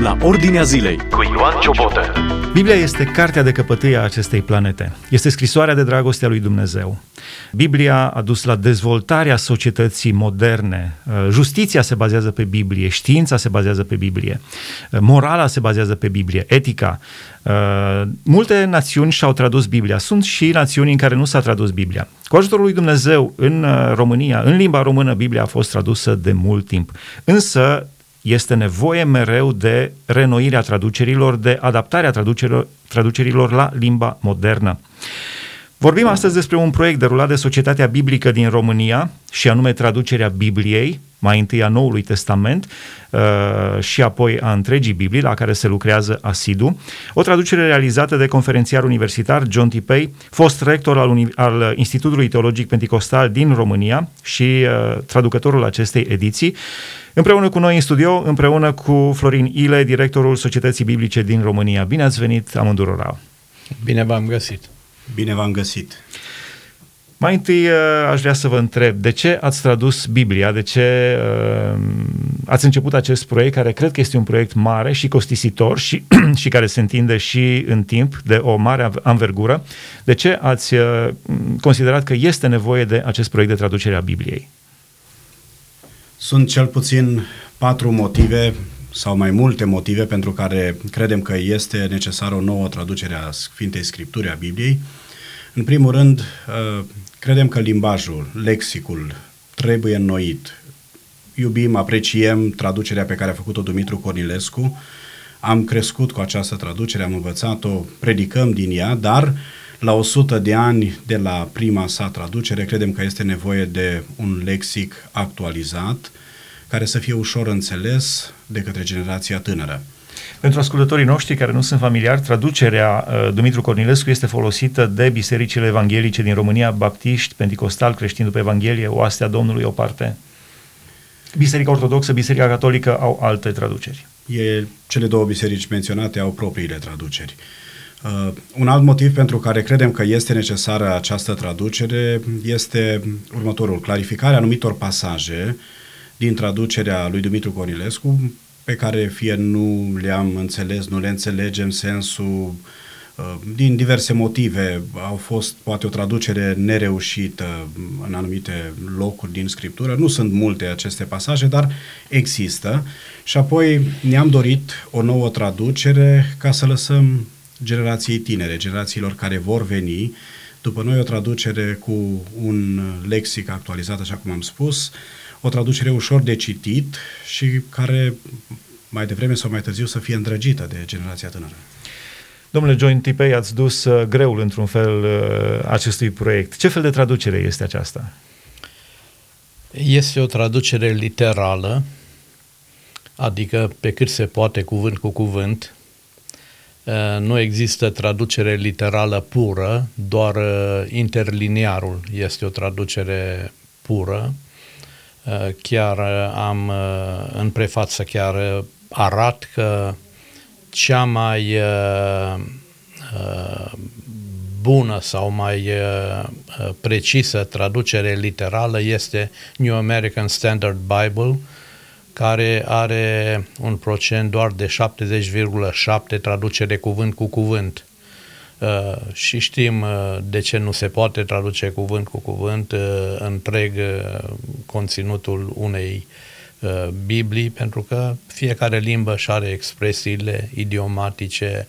la Ordinea Zilei cu Ioan Ciobotă. Biblia este cartea de căpătâie a acestei planete. Este scrisoarea de dragoste a lui Dumnezeu. Biblia a dus la dezvoltarea societății moderne. Justiția se bazează pe Biblie, știința se bazează pe Biblie, morala se bazează pe Biblie, etica. Multe națiuni și-au tradus Biblia. Sunt și națiuni în care nu s-a tradus Biblia. Cu ajutorul lui Dumnezeu, în România, în limba română, Biblia a fost tradusă de mult timp. Însă este nevoie mereu de reînnoirea traducerilor, de adaptarea traducerilor la limba modernă. Vorbim astăzi despre un proiect derulat de Societatea Biblică din România, și anume traducerea Bibliei, mai întâi a Noului Testament și apoi a întregii Biblii, la care se lucrează asidu. O traducere realizată de conferențiar universitar John Tipei, fost rector al Institutului Teologic Penticostal din România și traducătorul acestei ediții. Împreună cu noi în studio, împreună cu Florin Ile, directorul Societății Biblice din România. Bine ați venit amândurora! Bine v-am găsit! Bine v-am găsit! Mai întâi aș vrea să vă întreb, de ce ați tradus Biblia, de ce ați început acest proiect, care cred că este un proiect mare și costisitor și care se întinde și în timp, de o mare anvergură. De ce ați considerat că este nevoie de acest proiect de traducere a Bibliei? Sunt cel puțin 4 motive sau mai multe motive pentru care credem că este necesară o nouă traducere a Sfintei Scripturi, a Bibliei. În primul rând, credem că limbajul, lexicul trebuie înnoit. Iubim, apreciem traducerea pe care a făcut-o Dumitru Cornilescu. Am crescut cu această traducere, am învățat-o, predicăm din ea, dar la 100 de ani de la prima sa traducere, credem că este nevoie de un lexic actualizat, care să fie ușor înțeles de către generația tânără. Pentru ascultătorii noștri care nu sunt familiari, traducerea Dumitru Cornilescu este folosită de bisericile evanghelice din România, baptiști, penticostal, creștini după Evanghelie, Oastea Domnului o parte. Biserica Ortodoxă, Biserica Catolică au alte traduceri. Cele două biserici menționate au propriile traduceri. Un alt motiv pentru care credem că este necesară această traducere este următorul: clarificarea anumitor pasaje din traducerea lui Dumitru Cornilescu, pe care fie nu le-am înțeles, nu le înțelegem sensul, din diverse motive. Au fost poate o traducere nereușită în anumite locuri din Scriptură. Nu sunt multe aceste pasaje, dar există. Și apoi ne-am dorit o nouă traducere ca să lăsăm generației tinere, generațiilor care vor veni după noi, o traducere cu un lexic actualizat, așa cum am spus, o traducere ușor de citit și care mai devreme sau mai târziu să fie îndrăgită de generația tânără. Domnule John Tipei, ați dus greul într-un fel acestui proiect. Ce fel de traducere este aceasta? Este o traducere literală, adică pe cât se poate cuvânt cu cuvânt. Nu există traducere literală pură, doar interliniarul este o traducere pură. Chiar am în prefață chiar arat că cea mai bună sau mai precisă traducere literală este New American Standard Bible, care are un procent doar de 70,7 traducere cuvânt cu cuvânt. Și știm de ce nu se poate traduce cuvânt cu cuvânt întreg conținutul unei Biblii, pentru că fiecare limbă își are expresiile idiomatice,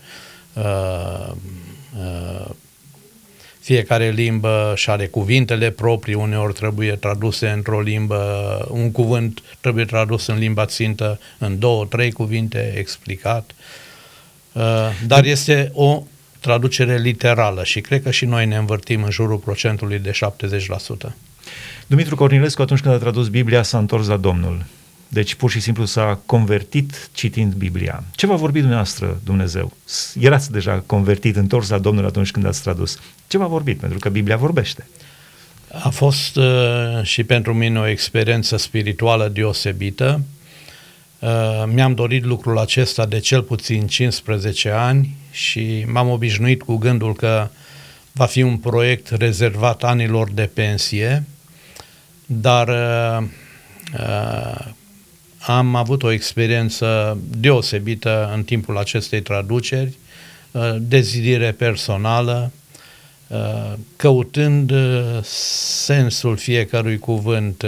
fiecare limbă își are cuvintele proprii, uneori trebuie traduse într-o limbă, un cuvânt trebuie tradus în limba țintă în 2-3 cuvinte, explicat, dar este o traducere literală și cred că și noi ne învârtim în jurul procentului de 70%. Dumitru Cornilescu, atunci când a tradus Biblia, s-a întors la Domnul. Deci pur și simplu s-a convertit citind Biblia. Ce v-a vorbit dumneavoastră Dumnezeu? Erați deja convertit, întors la Domnul atunci când ați tradus. Ce v-a vorbit? Pentru că Biblia vorbește. A fost și pentru mine o experiență spirituală deosebită. Mi-am dorit lucrul acesta de cel puțin 15 ani și m-am obișnuit cu gândul că va fi un proiect rezervat anilor de pensie, dar am avut o experiență deosebită în timpul acestei traduceri, dezidire personală, căutând sensul fiecărui cuvânt,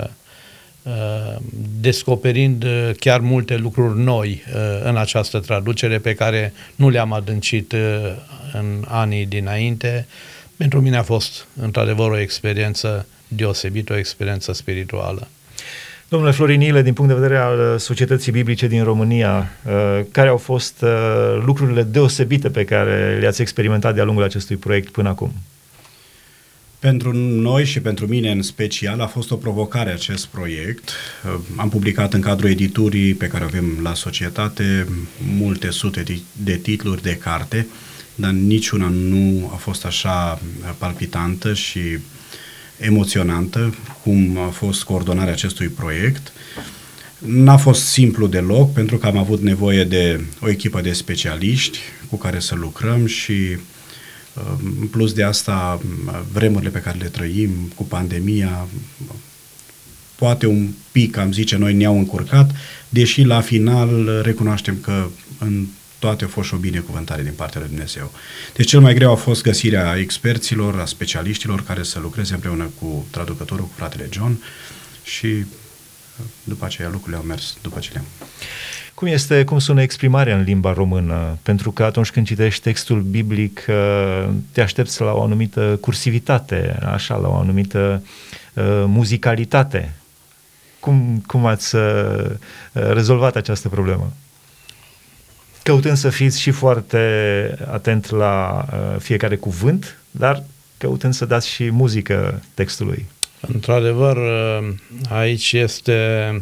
descoperind chiar multe lucruri noi în această traducere pe care nu le-am adâncit în anii dinainte. Pentru mine a fost într-adevăr o experiență deosebită, o experiență spirituală. Domnule Florin Ile, din punct de vedere al societății biblice din România, care au fost lucrurile deosebite pe care le-ați experimentat de-a lungul acestui proiect până acum? Pentru noi și pentru mine în special a fost o provocare acest proiect. Am publicat în cadrul editurii pe care o avem la societate multe sute de titluri de carte, dar niciuna nu a fost așa palpitantă și emoționantă cum a fost coordonarea acestui proiect. N-a fost simplu deloc, pentru că am avut nevoie de o echipă de specialiști cu care să lucrăm și în plus de asta, vremurile pe care le trăim cu pandemia, poate un pic, am zice noi, ne-au încurcat, deși la final recunoaștem că în toate a fost și o binecuvântare din partea lui Dumnezeu. Deci cel mai greu a fost găsirea experților, a specialiștilor care să lucreze împreună cu traducătorul, cu fratele John, și după aceea lucrurile au mers după ce le-am. Cum sună exprimarea în limba română? Pentru că atunci când citești textul biblic te aștepți la o anumită cursivitate, așa, la o anumită muzicalitate. Cum ați rezolvat această problemă? Căutând să fiți și foarte atent la fiecare cuvânt, dar căutând să dați și muzică textului. Într-adevăr, aici este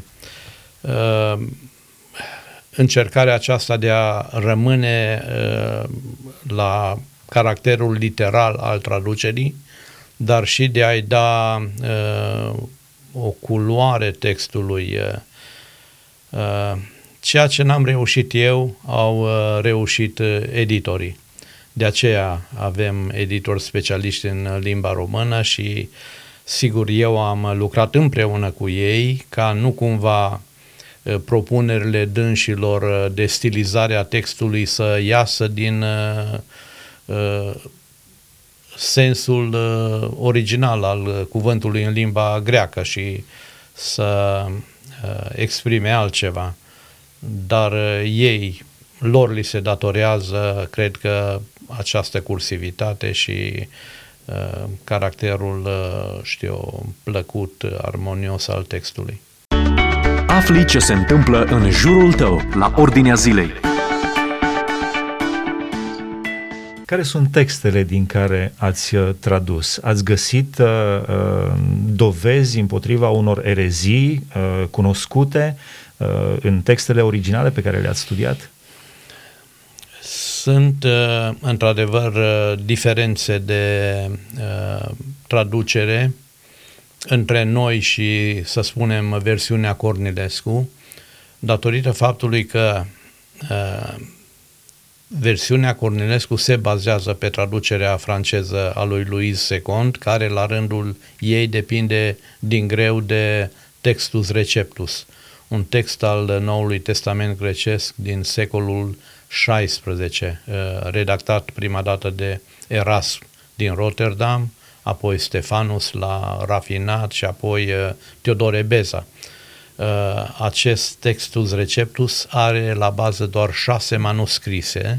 încercarea aceasta de a rămâne la caracterul literal al traducerii, dar și de a-i da o culoare textului. Ceea ce n-am reușit eu, au reușit editorii. De aceea avem editori specialiști în limba română și, sigur, eu am lucrat împreună cu ei ca nu cumva propunerile dânșilor de stilizare a textului să iasă din sensul original al cuvântului în limba greacă și să exprime altceva. Dar lor li se datorează, cred că, această cursivitate și caracterul, plăcut, armonios al textului. Afli ce se întâmplă în jurul tău, la Ordinea Zilei. Care sunt textele din care ați tradus? Ați găsit dovezi împotriva unor erezii cunoscute în textele originale pe care le-ați studiat? Sunt, într-adevăr, diferențe de traducere între noi și, să spunem, versiunea Cornilescu, datorită faptului că versiunea Cornilescu se bazează pe traducerea franceză a lui Louis II, care la rândul ei depinde din greu de Textus Receptus, un text al Noului Testament grecesc din secolul XVI, redactat prima dată de Erasm din Rotterdam, apoi Stefanus l-a rafinat și apoi Teodore Beza. Acest Textus Receptus are la bază doar 6 manuscrise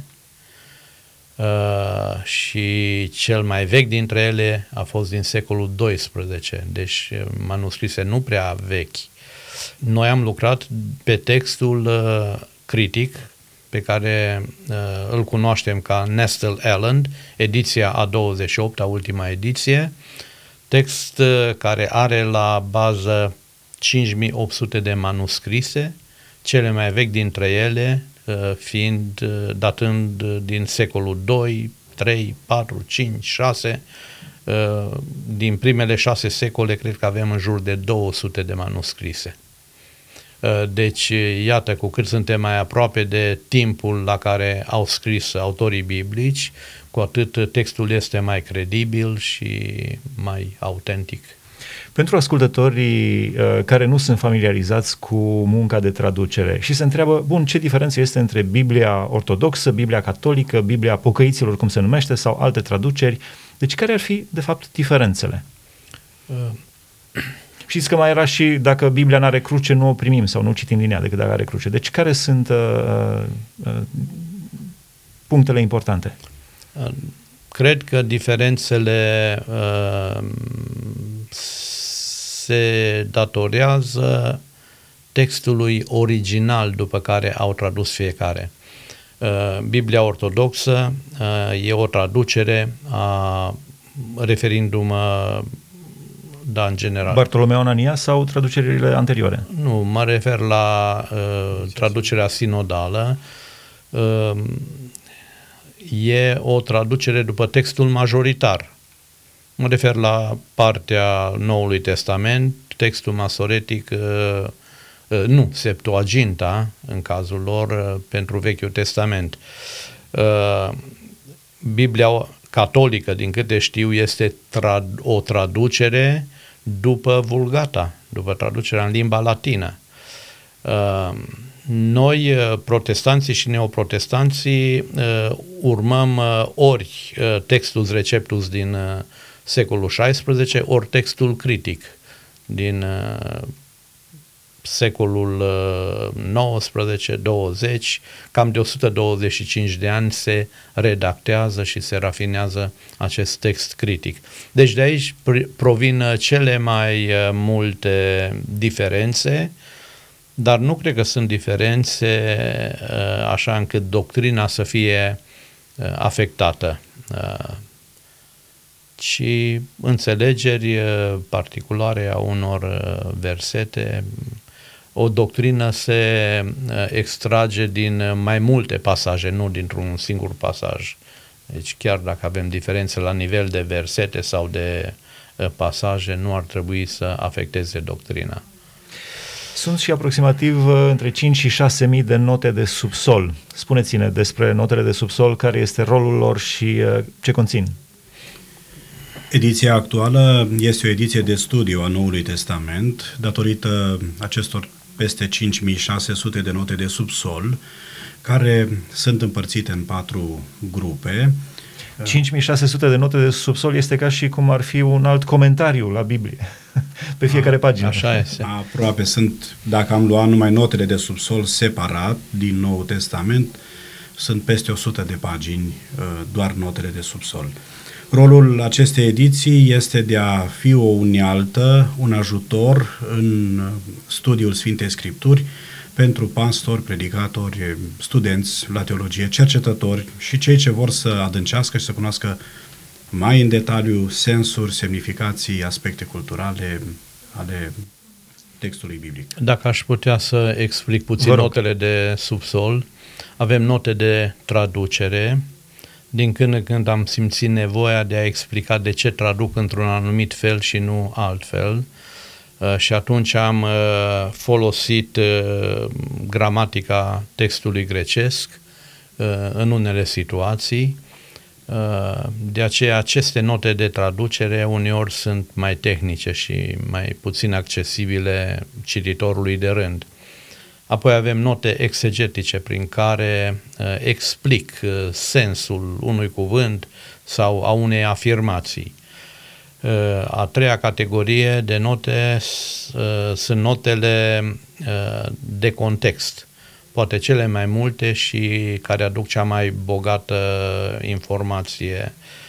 și cel mai vechi dintre ele a fost din secolul XII, deci manuscrise nu prea vechi. Noi am lucrat pe textul critic pe care îl cunoaștem ca Nestle Aland, ediția a 28-a, ultima ediție, text care are la bază 5800 de manuscrise, cele mai vechi dintre ele datând din secolul 2, 3, 4, 5, 6, din primele 6 secole cred că avem în jur de 200 de manuscrise. Deci, iată, cu cât suntem mai aproape de timpul la care au scris autorii biblici, cu atât textul este mai credibil și mai autentic. Pentru ascultătorii care nu sunt familiarizați cu munca de traducere și se întreabă, bun, ce diferență este între Biblia ortodoxă, Biblia catolică, Biblia pocăiților, cum se numește, sau alte traduceri, deci care ar fi, de fapt, diferențele? Știți că mai era și dacă Biblia n-are cruce, nu o primim sau nu citim din ea decât dacă are cruce. Deci care sunt punctele importante? Cred că diferențele se datorează textului original după care au tradus fiecare. Biblia ortodoxă e o traducere referindu-mă în general. Bartolomeu Anania sau traducerile anterioare? Nu, mă refer la traducerea sinodală. E o traducere după textul majoritar. Mă refer la partea Noului Testament, textul masoretic, nu, Septuaginta, în cazul lor, pentru Vechiul Testament. Biblia catolică, din câte știu, este o traducere după Vulgata, după traducerea în limba latină. Noi, protestanții și neoprotestanții, urmăm ori textus receptus din secolul XVI, ori textul critic din secolul XIX-20, cam de 125 de ani se redactează și se rafinează acest text critic. Deci de aici provin cele mai multe diferențe, dar nu cred că sunt diferențe așa încât doctrina să fie afectată, ci înțelegeri particulare a unor versete. O doctrină se extrage din mai multe pasaje, nu dintr-un singur pasaj. Deci chiar dacă avem diferențe la nivel de versete sau de pasaje, nu ar trebui să afecteze doctrina. Sunt și aproximativ între 5 și 6.000 de note de subsol. Spuneți-ne despre notele de subsol, care este rolul lor și ce conțin. Ediția actuală este o ediție de studiu a Noului Testament, datorită acestor peste 5.600 de note de subsol, care sunt împărțite în 4 grupe. 5.600 de note de subsol este ca și cum ar fi un alt comentariu la Biblie, pe fiecare pagină. Așa este. Aproape sunt, dacă am luat numai notele de subsol separat din Noul Testament, sunt peste 100 de pagini, doar notele de subsol. Rolul acestei ediții este de a fi o unealtă, un ajutor în studiul Sfintei Scripturi pentru pastori, predicatori, studenți la teologie, cercetători și cei ce vor să adâncească și să cunoască mai în detaliu sensuri, semnificații, aspecte culturale ale textului biblic. Dacă aș putea să explic puțin notele de subsol, avem note de traducere. Din când în când am simțit nevoia de a explica de ce traduc într-un anumit fel și nu altfel. Și atunci am folosit gramatica textului grecesc în unele situații. De aceea aceste note de traducere uneori sunt mai tehnice și mai puțin accesibile cititorului de rând. Apoi avem note exegetice prin care explic sensul unui cuvânt sau a unei afirmații. A treia categorie de note sunt notele de context, poate cele mai multe și care aduc cea mai bogată informație.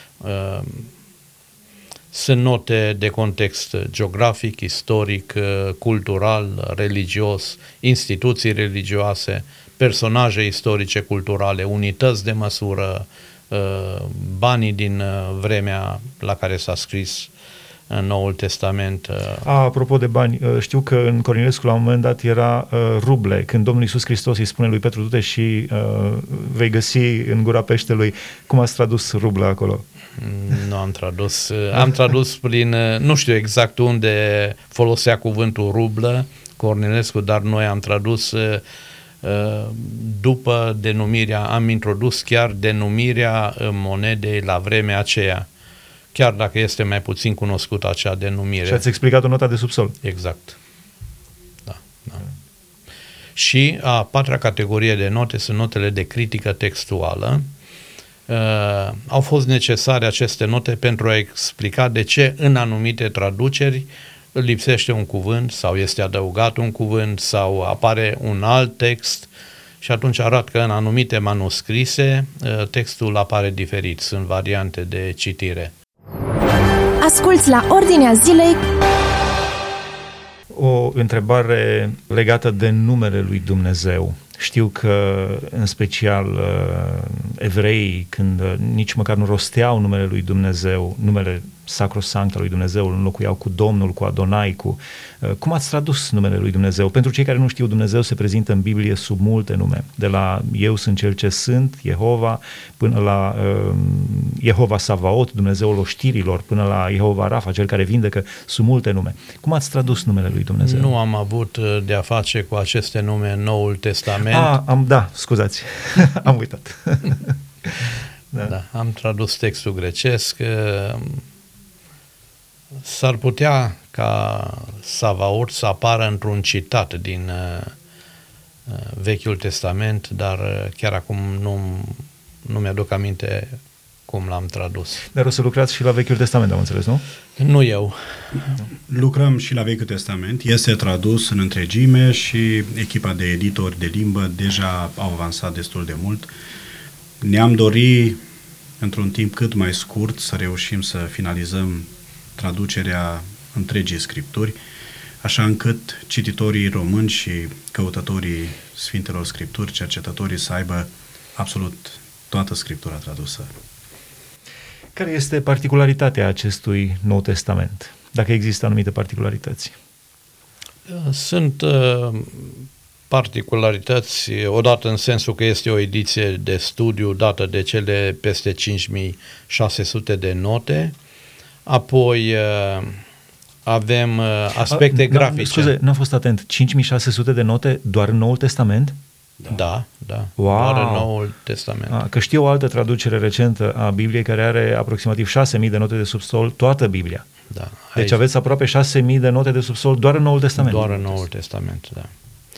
Sunt note de context geografic, istoric, cultural, religios, instituții religioase, personaje istorice, culturale, unități de măsură, banii din vremea la care s-a scris în Noul Testament. Apropo de bani, știu că în Cornilescu la un moment dat era ruble, când Domnul Iisus Hristos îi spune lui Petru, du-te și vei găsi în gura peștelui. Cum ați tradus rubla acolo? Nu am tradus. Am tradus prin, nu știu exact unde folosea cuvântul rublă Cornilescu, dar noi am tradus după denumirea, am introdus chiar denumirea monedei la vremea aceea. chiar dacă este mai puțin cunoscută acea denumire. Și ați explicat o nota de subsol. Exact. Da. Și a patra categorie de note sunt notele de critică textuală. Au fost necesare aceste note pentru a explica de ce în anumite traduceri lipsește un cuvânt sau este adăugat un cuvânt sau apare un alt text și atunci arată că în anumite manuscrise textul apare diferit, sunt variante de citire. Asculți la Ordinea Zilei. O întrebare legată de numele lui Dumnezeu. Știu că, în special, evreii, când nici măcar nu rosteau numele lui Dumnezeu, numele sacrosanct al lui Dumnezeu, îl înlocuiau cu Domnul, cu Adonai, cum ați tradus numele lui Dumnezeu? Pentru cei care nu știu, Dumnezeu se prezintă în Biblie sub multe nume, de la Eu sunt cel ce sunt, Jehova, până la Jehova Savaot, Dumnezeul oștirilor, până la Jehova Rafa, cel care vindecă, sub multe nume. Cum ați tradus numele lui Dumnezeu? Nu am avut de-a face cu aceste nume în Noul Testament. Scuzați, am uitat. Da, am tradus textul grecesc. S-ar putea ca Savaot să apară într-un citat din Vechiul Testament, dar chiar acum nu mi-aduc aminte cum l-am tradus. Dar o să lucrați și la Vechiul Testament, am înțeles, nu? Nu eu. Lucrăm și la Vechiul Testament, este tradus în întregime și echipa de editori de limbă deja au avansat destul de mult. Ne-am dorit într-un timp cât mai scurt să reușim să finalizăm traducerea întregii scripturi, așa încât cititorii români și căutătorii Sfintelor Scripturi, cercetătorii, să aibă absolut toată scriptura tradusă. Care este particularitatea acestui Nou Testament? Dacă există anumite particularități. Sunt particularități, odată în sensul că este o ediție de studiu dată de cele peste 5600 de note, apoi avem aspecte grafice. Scuze, n-am fost atent. 5600 de note doar în Noul Testament? Da. Wow. Doar în Noul Testament. Că știu o altă traducere recentă a Bibliei care are aproximativ 6000 de note de subsol, toată Biblia. Da. Deci aveți aproape 6000 de note de subsol doar în Noul Testament. Doar în Noul Testament, da.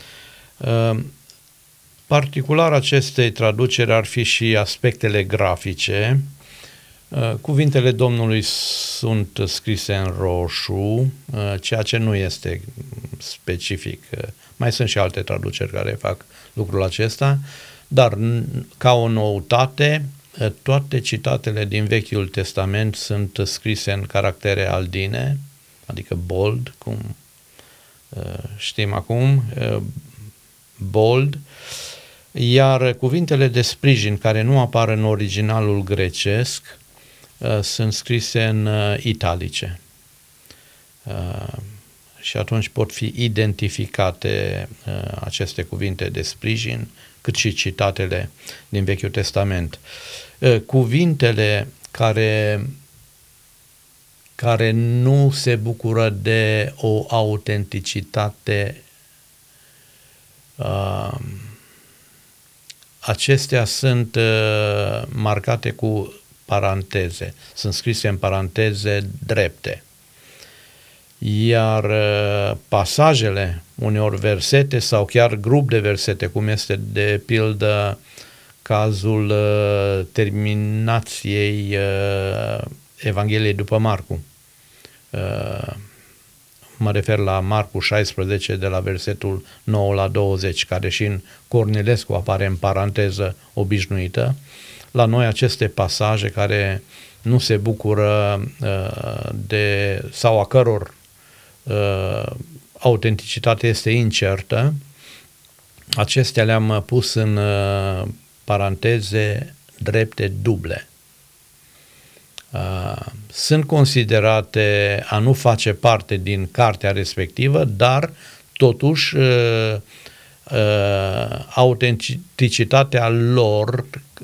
Particular acestei traduceri ar fi și aspectele grafice. Cuvintele Domnului sunt scrise în roșu, ceea ce nu este specific. Mai sunt și alte traduceri care fac lucrul acesta, dar ca o noutate, toate citatele din Vechiul Testament sunt scrise în caractere aldine, adică bold, cum știm acum, bold, iar cuvintele de sprijin care nu apar în originalul grecesc sunt scrise în italice. Și atunci pot fi identificate aceste cuvinte de sprijin, cât și citatele din Vechiul Testament. Cuvintele care nu se bucură de o autenticitate, acestea sunt marcate cu paranteze, sunt scrise în paranteze drepte. Iar pasajele, uneori versete sau chiar grup de versete, cum este de pildă cazul terminației Evangheliei după Marcu. Mă refer la Marcu 16 de la versetul 9 la 20, care și în Cornilescu apare în paranteză obișnuită. La noi aceste pasaje care nu se bucură de, sau a căror autenticitate este incertă, acestea le-am pus în paranteze drepte duble. Sunt considerate a nu face parte din cartea respectivă, dar totuși autenticitatea lor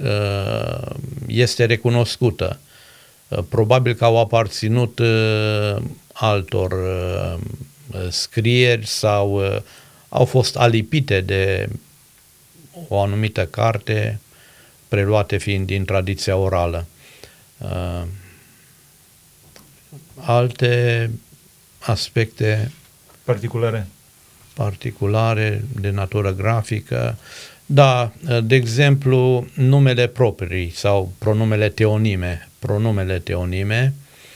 este recunoscută. Probabil că au aparținut altor scrieri sau au fost alipite de o anumită carte, preluate fiind din tradiția orală. alte aspecte particulare de natură grafică. Da, de exemplu, numele proprii sau pronumele teonime,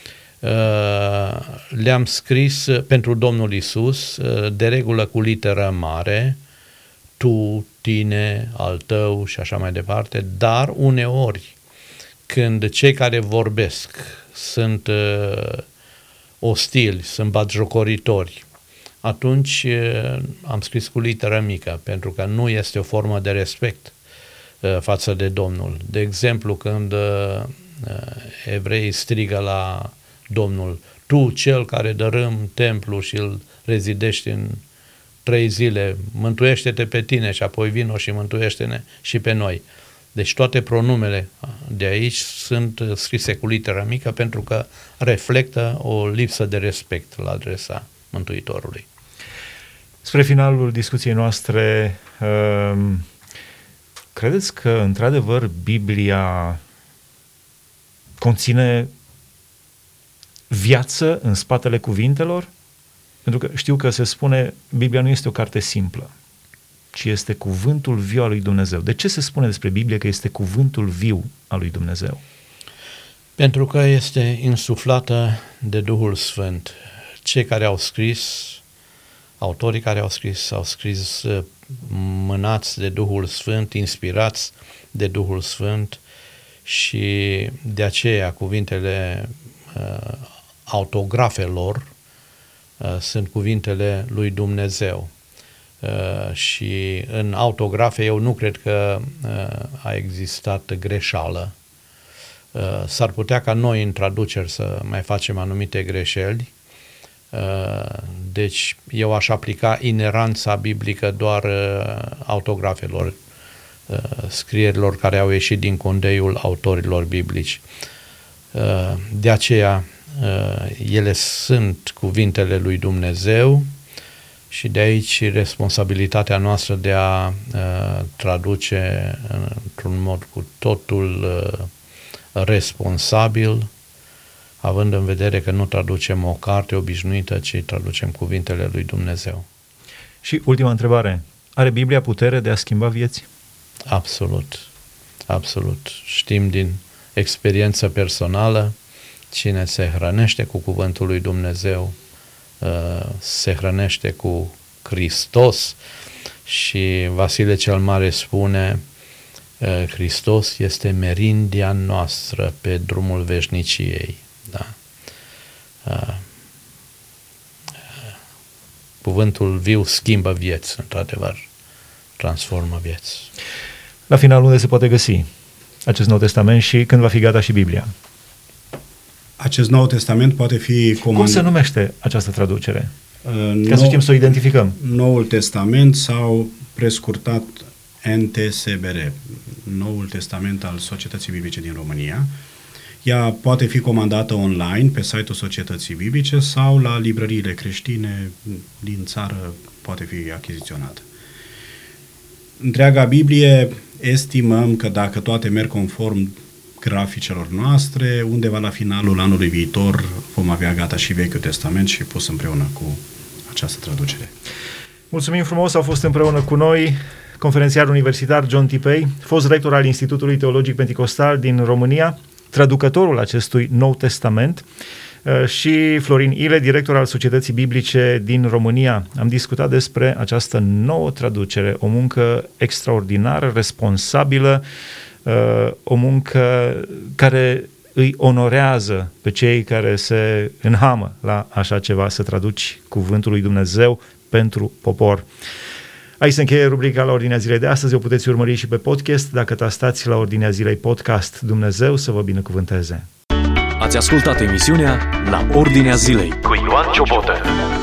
le-am scris pentru Domnul Iisus, de regulă cu literă mare, tu, tine, al tău și așa mai departe, dar uneori când cei care vorbesc sunt ostili, sunt batjocoritori, atunci am scris cu literă mică, pentru că nu este o formă de respect față de Domnul. De exemplu, când evreii strigă la Domnul, tu, cel care dărâm templu și îl rezidești în 3 zile, mântuiește-te pe tine și apoi vino și mântuiește-ne și pe noi. Deci toate pronumele de aici sunt scrise cu literă mică pentru că reflectă o lipsă de respect la adresa Mântuitorului. Spre finalul discuției noastre, credeți că într-adevăr Biblia conține viață în spatele cuvintelor? Pentru că știu că se spune, Biblia nu este o carte simplă, ci este cuvântul viu al lui Dumnezeu. De ce se spune despre Biblie că este cuvântul viu al lui Dumnezeu? Pentru că este insuflată de Duhul Sfânt. Cei care au scris, autorii care au scris mânați de Duhul Sfânt, inspirați de Duhul Sfânt, și de aceea cuvintele autografelor sunt cuvintele lui Dumnezeu. Și în autografe eu nu cred că a existat greșeală. S-ar putea ca noi în traduceri să mai facem anumite greșeli, deci eu aș aplica ineranța biblică doar autografelor, scrierilor care au ieșit din condeiul autorilor biblici. De aceea ele sunt cuvintele lui Dumnezeu și de aici responsabilitatea noastră de a traduce într-un mod cu totul responsabil, având în vedere că nu traducem o carte obișnuită, ci traducem cuvintele lui Dumnezeu. Și ultima întrebare, are Biblia putere de a schimba vieți? Absolut, absolut. Știm din experiență personală, cine se hrănește cu cuvântul lui Dumnezeu, se hrănește cu Hristos, și Vasile cel Mare spune, Hristos este merindia noastră pe drumul veșniciei. Da? Cuvântul viu schimbă vieți, într-adevăr, transformă vieți. La final, unde se poate găsi acest Nou Testament și când va fi gata și Biblia? Acest Nou Testament poate fi Cum se numește această traducere? Ca să știm să o identificăm. Noul Testament sau prescurtat NTSBR, Noul Testament al Societății Biblice din România. Ea poate fi comandată online pe site-ul Societății Biblice sau la librăriile creștine din țară poate fi achiziționată. Întreaga Biblie estimăm că dacă toate merg conform graficelor noastre, undeva la finalul anului viitor vom avea gata și Vechiul Testament și pus împreună cu această traducere. Mulțumim frumos, au fost împreună cu noi conferențiar universitar John Tipei, fost rector al Institutului Teologic Penticostal din România, traducătorul acestui Nou Testament, și Florin Ile, director al Societății Biblice din România. Am discutat despre această nouă traducere, o muncă extraordinară, responsabilă, o muncă care îi onorează pe cei care se înhamă la așa ceva, să traduci cuvântul lui Dumnezeu pentru popor. Aici se încheie rubrica La Ordinea Zilei de astăzi. O puteți urmări și pe podcast dacă tastați La Ordinea Zilei podcast. Dumnezeu să vă binecuvânteze! Ați ascultat emisiunea La Ordinea Zilei cu Ioan Ciobotă.